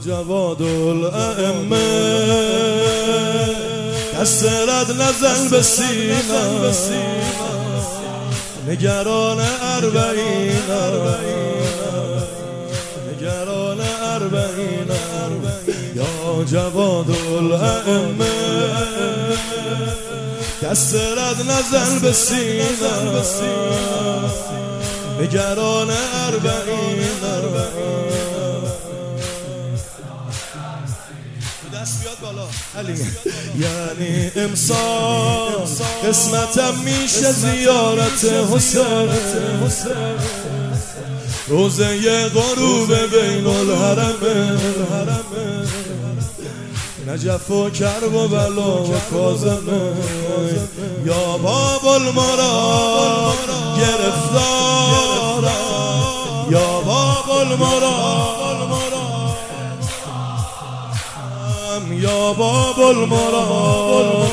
جواد الائمه دست رد نزن به سینه نگران اربعین نگران اربعین یا جواد الائمه دست رد نزن به سینه نگران اربعین دست بیاد بالا علی. یعنی امسال قسمتم میشه زیارت حسین روزه غروب بین الحرمه نجف و کرب و بلا و کاظمه یا باب المراد گرفتارم یا باب المراد یا باب المراد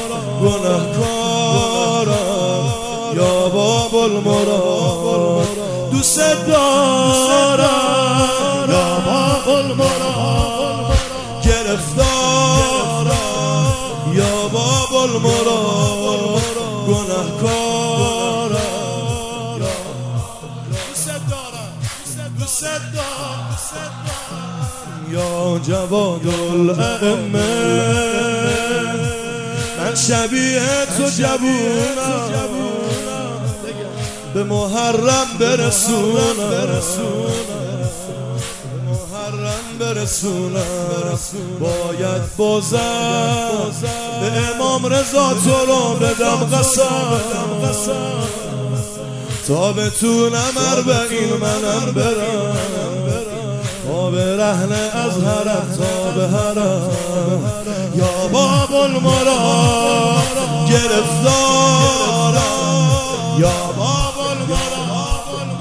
گناهکارم یا باب المراد دوست دارم یا باب المراد گرفتارم یا باب المراد گناهکارم دوست دارم یا جواد الائمه من شبیه تو جوونم به محرم برسونم باید بازم به امام رضا تو رو بدم قسم تا بتونم اربعین منم برم تا به رهن از حرم تا به حرم یا باب المراد گرفتارم یا باب المراد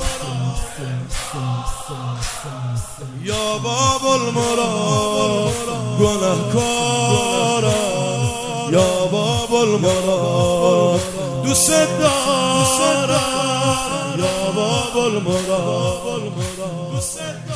یا باب المراد گناهکارم یا باب المراد دوست دارم یا باب المراد